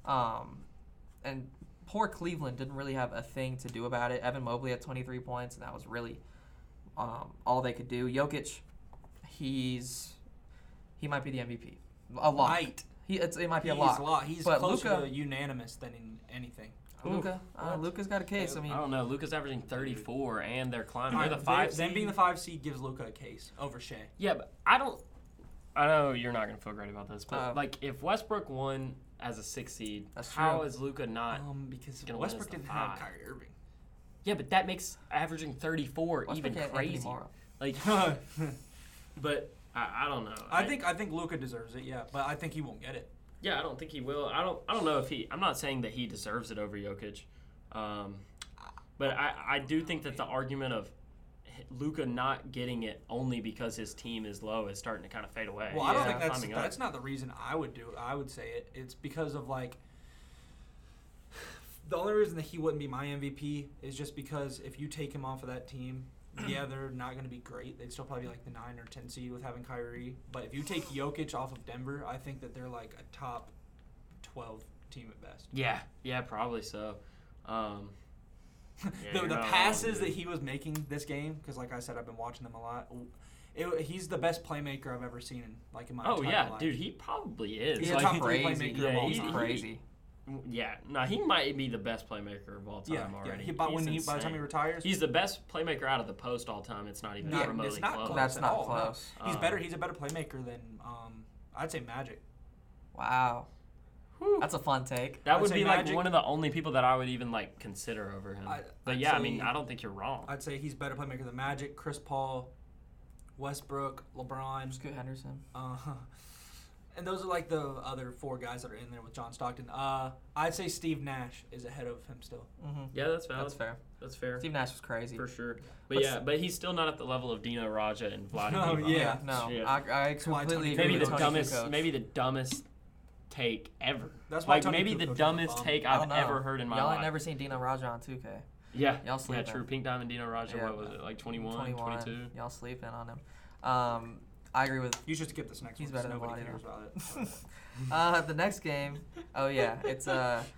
And poor Cleveland didn't really have a thing to do about it. Evan Mobley had 23 points, and that was really all they could do. Jokic, he might be the MVP. A lot. Might. It might be a He's lot. He's But closer Luka- to unanimous than in anything. Luka, What? Luka's got a case. I mean, I don't know. Luka's averaging 34, and they're climbing. All They're right, the 5 them seed. being the 5 seed gives Luka a case over Shea. Yeah, but I know you're not gonna feel great about this, but Uh, if Westbrook won as a 6 seed, That's how true. is Luka not? Because gonna win Westbrook as the didn't have 5. Kyrie Irving. Yeah, but that makes averaging 34 Westbrook even had Anthony crazier. Morrow. Like, But I don't know. I think Luka deserves it, yeah, but I think he won't get it. Yeah, I don't think he will. I don't know if he. I'm not saying that he deserves it over Jokic, but I do think that the argument of Luka not getting it only because his team is low is starting to kind of fade away. Well, I don't Yeah. think that's not the reason I would do it. I would say it. It's because of like the only reason that he wouldn't be my MVP is just because if you take him off of that team, yeah, they're not going to be great. They'd still probably be like the 9 or 10 seed with having Kyrie. But if you take Jokic off of Denver, I think that they're like a top 12 team at best. Yeah, probably so. The passes that he was making this game, because like I said, I've been watching them a lot. He's the best playmaker I've ever seen in my entire life. Dude, he probably is. He's Like, a top 3 crazy. playmaker of all He's time. crazy. Yeah, no, he might be the best playmaker of all time already. By the time he insane. retires, He's the best playmaker out of the post all time. It's not even remotely it's not close. close. That's at not all, no. close. He's better. He's a better playmaker than I'd say Magic. Wow. Whew. That's a fun take. That I'd would say be like Magic. one of the only people that I would even like consider over him. But I'd yeah, I say- mean, I don't think you're wrong. I'd say he's a better playmaker than Magic, Chris Paul, Westbrook, LeBron. Scoot Henderson. And those are like the other 4 guys that are in there with John Stockton. I'd say Steve Nash is ahead of him still. Mm-hmm. Yeah, that's valid. That's fair. That's fair. Steve Nash was crazy. For sure. But he's still not at the level of Dino Raja and Vladimir. Oh, Divac. yeah. No, Yeah. I That's why completely Tony agree with Tony Kukoc. Maybe the dumbest take ever. That's why Like Tony maybe the Kukoc is a dumbest bum. take I I've don't know. ever heard in my Y'all life. ain't never seen Dino Raja on 2K. Yeah, Y'all sleeping. true. Pink Diamond Dino Raja. Yeah. What was it? Like 21, 21. 22. Y'all sleeping on him. I agree with. You should skip this next He's one. better than Nobody Vladimir. cares about it. The next game. Oh yeah, it's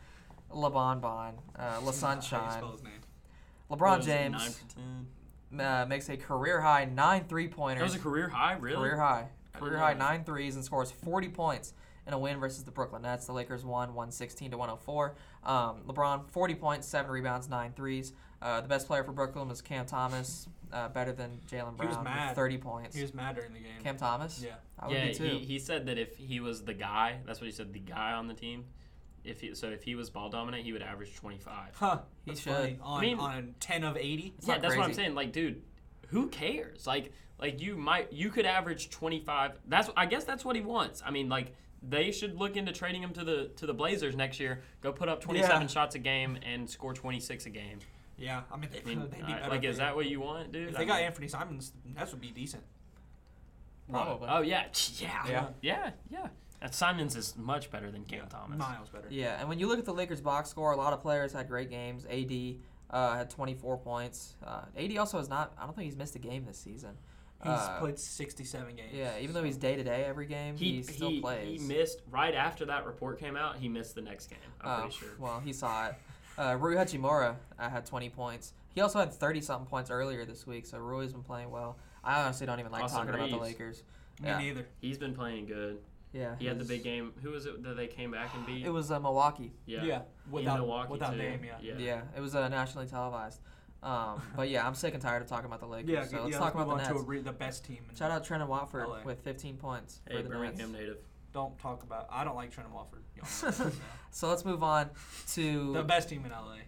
LeBron Bon, La Sunshine. How do you spell his name? What LeBron was it, 9 James for 10? makes a career high 9 3-pointers. That was a career high, really? Career high. I Career didn't high know 9 threes and scores 40 points in a win versus the Brooklyn Nets. The Lakers won 116-104. LeBron 40 points, 7 rebounds, 9 threes. The best player for Brooklyn was Cam Thomas, better than Jaylen He was Brown mad. with 30 points. He was mad during the game. Cam Thomas? Yeah. I would Yeah, be too. he said that if he was the guy, that's what he said, the guy on the team. If he was ball dominant, he would average 25. Huh. He That's should. funny. On, I mean- on 10 of 80. It's Yeah, not that's what I'm crazy. saying. Like, dude, who cares? Like you could average 25. I guess that's what he wants. I mean, like they should look into trading him to the Blazers next year. Go put up 27 shots a game and score 26 a game. Yeah. I mean, I they'd mean, be better. like, if is they- that what you want, dude? If I they got mean, Anthony Simons, that would be decent. Probably. Oh yeah, Yeah. yeah. And Simons is much better than Cam Thomas. Miles better. Yeah, and when you look at the Lakers box score, a lot of players had great games. AD had 24 points. AD also has not. I don't think he's missed a game this season. He's played 67 games. Yeah, even though he's day to day every game, he still plays. He missed right after that report came out. He missed the next game. I'm pretty sure. Well, he saw it. Rui Hachimura had 20 points. He also had 30-something points earlier this week, so Rui's been playing well. I honestly don't even like Austin talking about the Reeves. Lakers. Me Yeah. neither. He's been playing good. Yeah, He had the big game. Who was it that they came back and beat? It was Milwaukee. Yeah. Without Milwaukee, without too. name, Yeah, it was nationally televised. But yeah, I'm sick and tired of talking about the Lakers. Yeah, so let's yeah, talk move about the on Nets. to the best team. in- Shout out Trendon Watford LA. with 15 points Hey, for the Birmingham Nets. native. Don't talk about. I don't like Trendon Watford. Y'all know that, So let's move on so. to The best team in LA.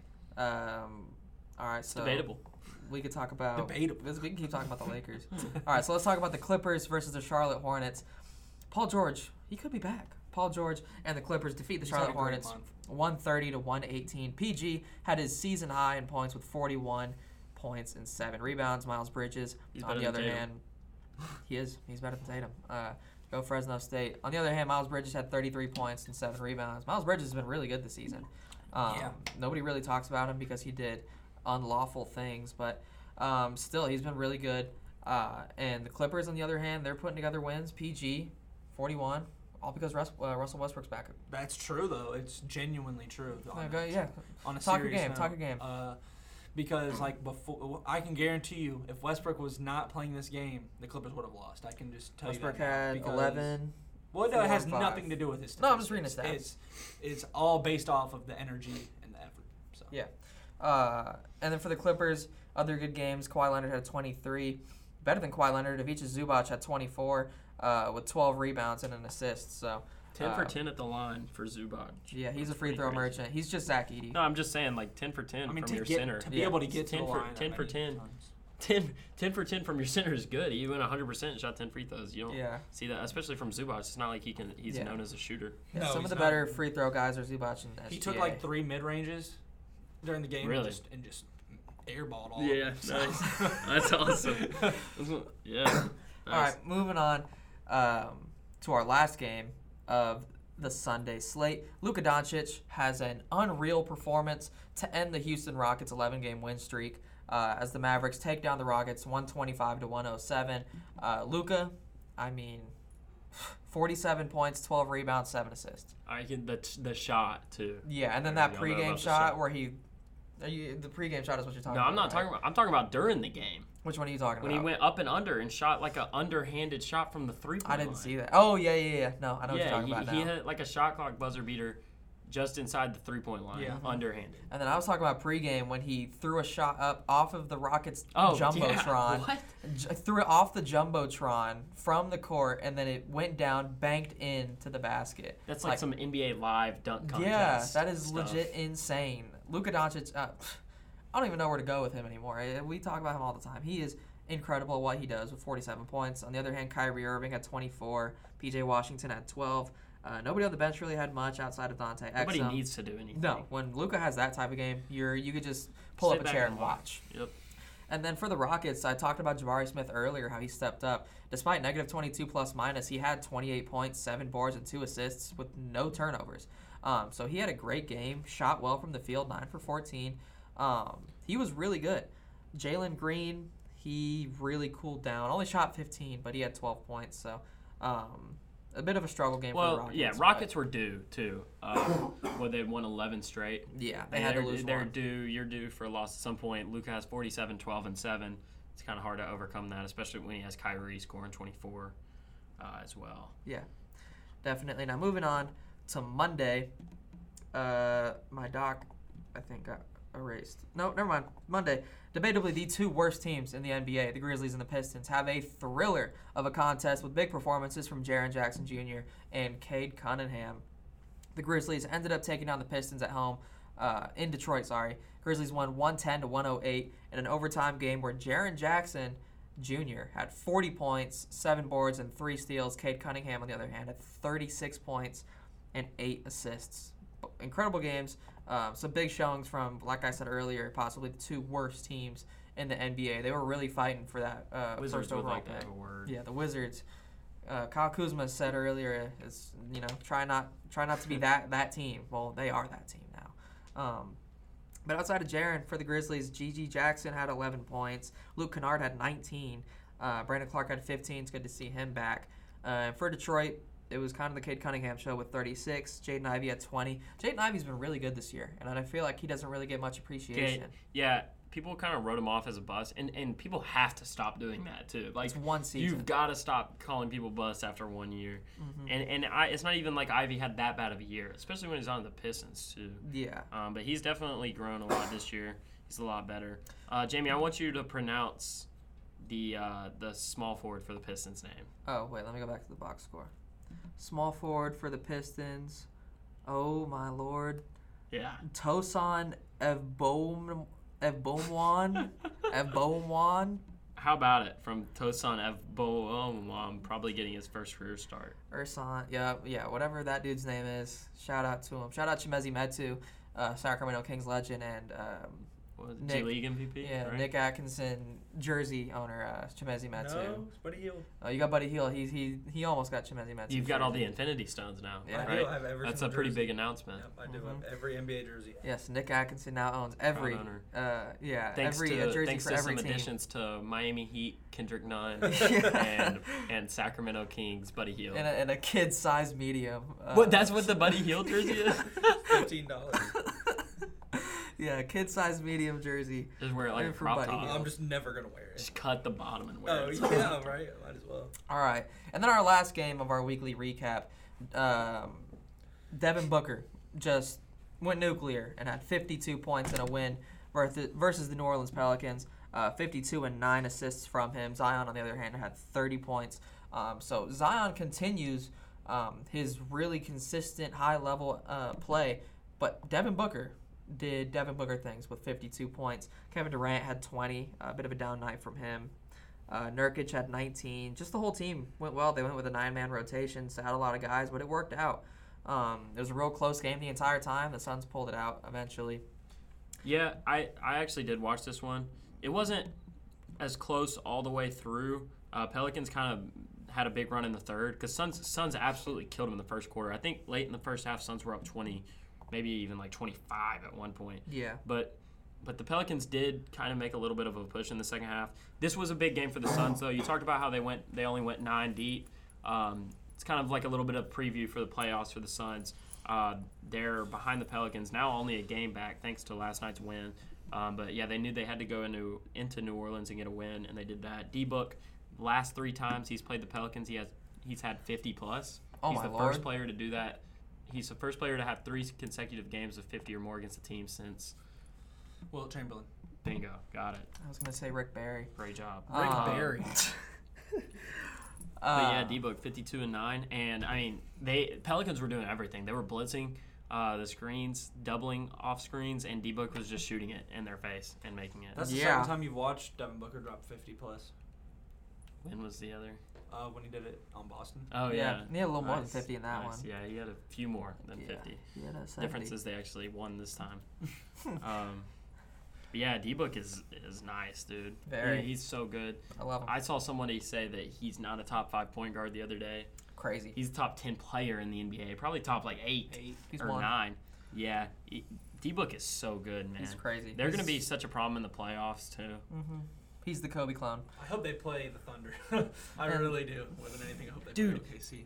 all right, so Debatable. we could talk about Debatable. We can keep talking about the Lakers. All right, so let's talk about the Clippers versus the Charlotte Hornets. Paul George, he could be back. Paul George and the Clippers defeat the He's had Charlotte a great Hornets month. 130-118. PG had his season high in points with 41 points and 7 rebounds. Miles Bridges, He's on better the than other Tatum. hand, he's better than Tatum. Go Fresno State. On the other hand, Miles Bridges had 33 points and 7 rebounds. Miles Bridges has been really good this season. Yeah. Nobody really talks about him because he did unlawful things, but still, he's been really good. And the Clippers, on the other hand, they're putting together wins. PG, 41, all because Russell Westbrook's back. That's true though. It's genuinely true. Yeah, On a Talk your serious game, note. talk your game. Because like before, I can guarantee you, if Westbrook was not playing this game, the Clippers would have lost. I can just tell Westbrook you that now, had because- 11. Well, that 4 has and 5. nothing to do with his. No, I'm just reading his statistics. It's all based off of the energy and the effort. So. Yeah. And then for the Clippers, other good games. Kawhi Leonard had 23. Better than Kawhi Leonard, Ivica Zubac had 24 with 12 rebounds and an assist. So 10 for 10 at the line for Zubac. yeah, he's a free Pretty throw crazy. merchant. He's just Zach Edey. No, I'm just saying, like 10 for 10 I mean, from to your get center. to be able to get to 10 the for line 10 that for many 10. times. 10 for 10 from your center is good. He went 100% and shot 10 free throws. You don't see that, especially from Zubac. It's not like he's known as a shooter. Yeah, No, some of he's the not. better free throw guys are Zubac and SGA. He took like 3 mid-ranges during the game Really? and just airballed all Yeah, of them. nice. That's awesome. Yeah. Nice. All right, moving on to our last game of the Sunday slate. Luka Doncic has an unreal performance to end the Houston Rockets' 11-game win streak as the Mavericks take down the Rockets 125-107. Luka, 47 points, 12 rebounds, 7 assists. I can the shot too. Yeah, and then I that don't know pregame about the shot shot. where the pregame shot is what you're talking No, about. I'm not right? talking about. I'm talking about during the game Which one are you talking when about? he went up and under and shot like an underhanded shot from the 3-point I didn't line. see that. Oh, yeah. No, I know what you're talking about now. he hit like a shot clock buzzer beater just inside the 3-point line, underhanded. And then I was talking about pregame when he threw a shot up off of the Rockets' Oh, Jumbotron. yeah. What? Threw it off the Jumbotron from the court, and then it went down, banked into the basket. That's like some NBA Live dunk contest. Yeah, that is stuff. legit insane. Luka Doncic, I don't even know where to go with him anymore. We talk about him all the time. He is incredible at what he does with 47 points. On the other hand, Kyrie Irving had 24. PJ Washington had 12. Nobody on the bench really had much outside of Dante Exum. Nobody needs to do anything. No, when Luka has that type of game, you could just pull Sit up a back chair and and watch. Yep. And then for the Rockets, I talked about Jabari Smith earlier, how he stepped up. Despite negative 22 plus minus, he had 28 points, 7 boards, and 2 assists with no turnovers. So he had a great game, shot well from the field, 9 for 14. He was really good. Jalen Green, he really cooled down. Only shot 15, but he had 12 points. So a bit of a struggle game for the Rockets. Yeah, Rockets were due, too. They'd won 11 straight. Yeah, they had to lose one. You're due for a loss at some point. Luka has 47, 12, and 7. It's kind of hard to overcome that, especially when he has Kyrie scoring 24 as well. Yeah, definitely. Now, moving on to Monday. My doc, I think, got erased. No, never mind. Monday. Debatably the 2 worst teams in the NBA, the Grizzlies and the Pistons, have a thriller of a contest with big performances from Jaren Jackson Jr. and Cade Cunningham. The Grizzlies ended up taking down the Pistons at home in Detroit. Grizzlies won 110-108 in an overtime game where Jaren Jackson Jr. had 40 points, 7 boards, and 3 steals. Cade Cunningham, on the other hand, had 36 points and 8 assists. Incredible games. Some big showings from, like I said earlier, possibly the 2 worst teams in the NBA. They were really fighting for that Wizards first overall would like to pick. have a word. Yeah, the Wizards. Kyle Kuzma said earlier, is try not to be that team. Well, they are that team now. But outside of Jaren for the Grizzlies, Gigi Jackson had 11 points. Luke Kennard had 19. Brandon Clark had 15. It's good to see him back. For Detroit, it was kind of the Cade Cunningham show with 36. Jaden Ivey had 20. Jaden Ivey's been really good this year, and I feel like he doesn't really get much appreciation. Yeah, people kind of wrote him off as a bust, and people have to stop doing that too. Like, It's one season. You've got to stop calling people busts after 1 year. Mm-hmm. It's not even like Ivy had that bad of a year, especially when he's on the Pistons too. Yeah. But he's definitely grown a lot this year. He's a lot better. Jamie, I want you to pronounce the small forward for the Pistons name. Oh, wait, let me go back to the box score. Small forward for the Pistons. Oh, my Lord. Yeah. Tosan Evbomwan. How about it from Tosan Evbomwan, probably getting his first career start. Ursan. Yeah, whatever that dude's name is. Shout out to him. Shout out Chimezi Metu, Sacramento Kings legend, and What was it, Nick- G-League MVP? yeah, right? Nick Atkinson jersey owner, Chimezi Metu. No, it's Buddy Hield. You got Buddy Hield. He almost got Chimezi Metu. You've got all the Infinity Stones now, Yeah. I do. right? I have every That's a single pretty jersey. big announcement. Yep, I do Mhm. have every NBA jersey. Yes, Nick Atkinson now owns every owner. every jersey Thanks for to every some team. additions to Miami Heat, Kendrick Nunn, Yeah. and Sacramento Kings, Buddy Hield. And a kid-sized medium. What? That's what the Buddy Hield jersey is? $15. Yeah, kid-sized medium jersey. Just wear it like a And for crop Buddy top. Hield. I'm just never gonna wear it. Just cut the bottom and wear Oh it. yeah, right. Might as well. All right, and then our last game of our weekly recap, Devin Booker just went nuclear and had 52 points in a win versus the New Orleans Pelicans. 52 and 9 assists from him. Zion, on the other hand, had 30 points. So Zion continues his really consistent high-level play, but Devin Booker did Devin Booker things with 52 points. Kevin Durant had 20, a bit of a down night from him. Nurkic had 19. Just the whole team went well. They went with a 9-man rotation, so had a lot of guys, but it worked out. It was a real close game the entire time. The Suns pulled it out eventually. Yeah, I actually did watch this one. It wasn't as close all the way through. Pelicans kind of had a big run in the third because Suns absolutely killed them in the first quarter. I think late in the first half, Suns were up 20, maybe even like 25 at one point. Yeah. But the Pelicans did kind of make a little bit of a push in the second half. This was a big game for the Suns, though. You talked about how they only went 9 deep. It's kind of like a little bit of preview for the playoffs for the Suns. They're behind the Pelicans now, only a game back thanks to last night's win. But yeah, they knew they had to go into New Orleans and get a win, and they did that. D-Book, last 3 times he's played the Pelicans, he's had 50 plus. Oh, he's my the Lord. first player to do that. He's the first player to have 3 consecutive games of 50 or more against a team since. Wilt Chamberlain. Bingo, got it. I was going to say Rick Barry. Great job. Rick Barry. But yeah, D-Book 52 and 9, and I mean Pelicans were doing everything. They were blitzing the screens, doubling off screens, and D-Book was just shooting it in their face and making it. That's the Yeah. second time you've watched Devin Booker drop 50 plus. When was the other? When he did it on Boston. Oh yeah, He had a little more than Nice, 50 in that nice. one. Yeah, he had a few more than Yeah, 50. He had a 70. Difference is they actually won this time. But yeah, D-Book is nice, dude. Very. He's so good. I love him. I saw somebody say that he's not a top 5 point guard the other day. Crazy. He's a top 10 player in the NBA, probably top like 8 He's or one. 9. Yeah, D-Book is so good, man. He's crazy. They're going to be such a problem in the playoffs too. Mm-hmm. He's the Kobe clone. I hope they play the Thunder. I And- really do. More than anything, I hope they Dude. play OKC.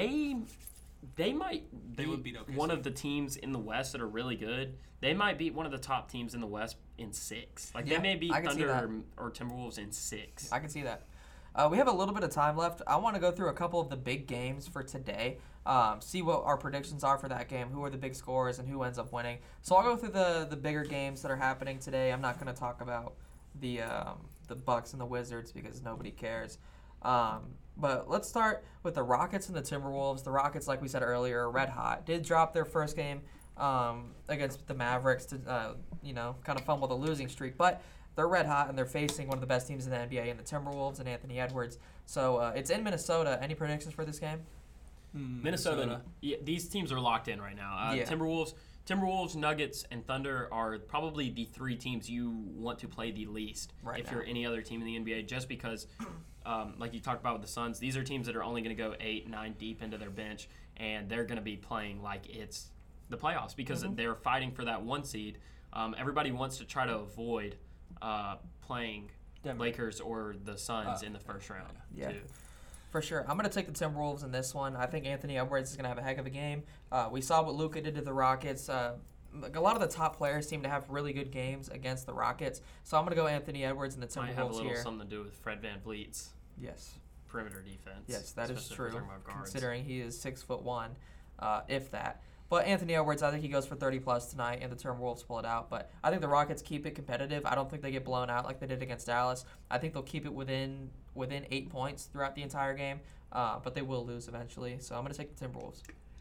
They might They beat would beat OKC. one of the teams in the West that are really good. They might beat one of the top teams in the West in 6. Like Yeah, they may beat I can see Thunder or Timberwolves in 6. I can see that. We have a little bit of time left. I want to go through a couple of the big games for today. See what our predictions are for that game, who are the big scorers, and who ends up winning. So I'll go through the bigger games that are happening today. I'm not going to talk about the Bucks and the Wizards because nobody cares. But let's start with the Rockets and the Timberwolves. The Rockets, like we said earlier, are red hot. Did drop their first game against the Mavericks to kind of fumble the losing streak, but they're red hot and they're facing one of the best teams in the NBA in the Timberwolves and Anthony Edwards. So it's in Minnesota. Any predictions for this game? Minnesota. Yeah, these teams are locked in right now. Yeah. Timberwolves, Nuggets, and Thunder are probably the 3 teams you want to play the least Right if now. you're any other team in the NBA, just because, like you talked about with the Suns, these are teams that are only going to go 8, 9 deep into their bench, and they're going to be playing like it's the playoffs because they're fighting for that 1 seed. Everybody wants to try to avoid playing Denver. Lakers or the Suns in the first round. Yeah. too. For sure. I'm going to take the Timberwolves in this one. I think Anthony Edwards is going to have a heck of a game. We saw what Luka did to the Rockets. A lot of the top players seem to have really good games against the Rockets. So I'm going to go Anthony Edwards and the Might have a Timberwolves little here. something to do with Fred VanVleet's Yes. perimeter defense. Yes, that is especially if we're true, talking about guards. considering he is 6'1", if that. But Anthony Edwards, I think he goes for 30-plus tonight, and the Timberwolves pull it out. But I think the Rockets keep it competitive. I don't think they get blown out like they did against Dallas. I think they'll keep it within 8 points throughout the entire game, but they will lose eventually. So I'm going to take the Timberwolves.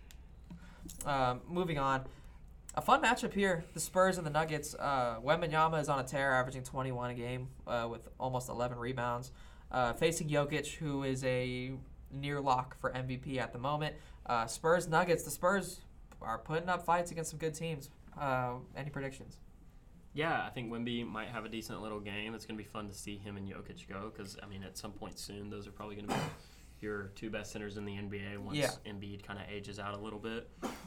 Moving on. A fun matchup here, the Spurs and the Nuggets. Wembanyama is on a tear, averaging 21 a game with almost 11 rebounds. Facing Jokic, who is a near lock for MVP at the moment. Spurs, Nuggets. The Spurs are putting up fights against some good teams. Any predictions? Yeah, I think Wemby might have a decent little game. It's going to be fun to see him and Jokic go because, I mean, at some point soon, those are probably going to be your 2 best centers in the NBA once Embiid kind of ages out a little bit.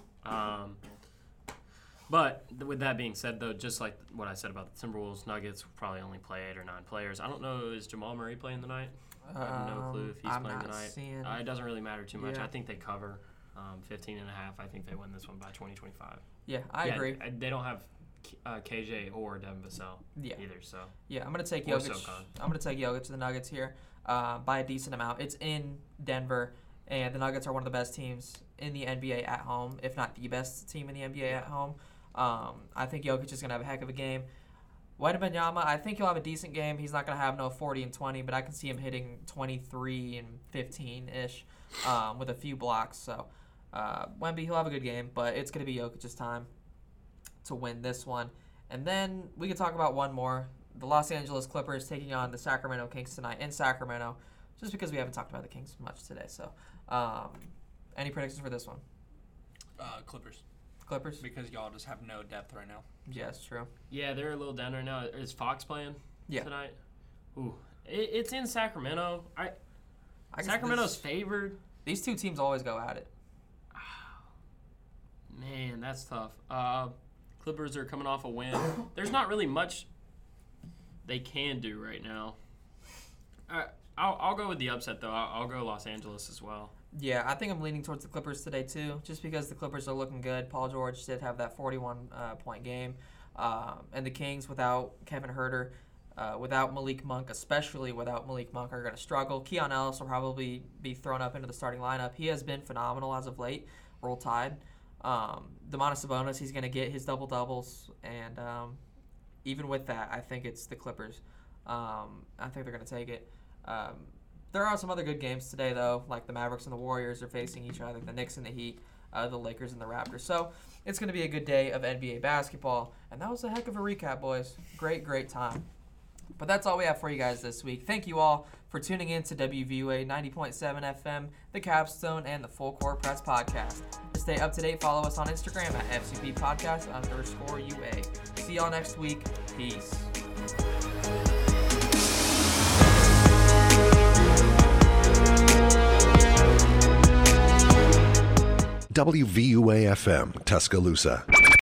But with that being said, though, just like what I said about the Timberwolves, Nuggets will probably only play 8 or 9 players. I don't know, is Jamal Murray playing tonight? I have no clue if he's I'm playing not tonight. seeing- It doesn't really matter too much. Yeah. I think they cover 15 and a half. I think they win this one by 20-25. Yeah, I agree. They don't have KJ or Devin Vassell either, so. Yeah, I'm gonna take Or Jokic. SoCon. I'm gonna take Jokic to the Nuggets here by a decent amount. It's in Denver, and the Nuggets are one of the best teams in the NBA at home, if not the best team in the NBA at home. I think Jokic is gonna have a heck of a game. Wembanyama, I think he'll have a decent game. He's not gonna have no 40 and 20, but I can see him hitting 23 and 15-ish with a few blocks. So Wemby, he'll have a good game, but it's gonna be Jokic's time. to win this one. And then we can talk about one more. The Los Angeles Clippers taking on the Sacramento Kings tonight in Sacramento, just because we haven't talked about the Kings much today. So, any predictions for this one? Clippers. Clippers? Because y'all just have no depth right now. Yeah, it's true. Yeah, they're a little down right now. Is Fox playing Yeah. tonight? Ooh, it's in Sacramento. I guess Sacramento's favored. These two teams always go at it. Man, that's tough. Clippers are coming off a win. There's not really much they can do right now. I'll go with the upset, though. I'll go Los Angeles as well. Yeah, I think I'm leaning towards the Clippers today, too, just because the Clippers are looking good. Paul George did have that 41-point game. And the Kings, without Kevin Huerter, without Malik Monk, especially without Malik Monk, are going to struggle. Keon Ellis will probably be thrown up into the starting lineup. He has been phenomenal as of late. Roll Tide. Domantas Sabonis, he's going to get his double-doubles. And even with that, I think it's the Clippers. I think they're going to take it. There are some other good games today, though, like the Mavericks and the Warriors are facing each other, the Knicks and the Heat, the Lakers and the Raptors. So it's going to be a good day of NBA basketball. And that was a heck of a recap, boys. Great, great time. But that's all we have for you guys this week. Thank you all for tuning in to WVUA 90.7 FM, the Capstone, and the Full Court Press Podcast. To stay up to date, follow us on Instagram at FCP Podcast_UA. See y'all next week. Peace. WVUA FM, Tuscaloosa.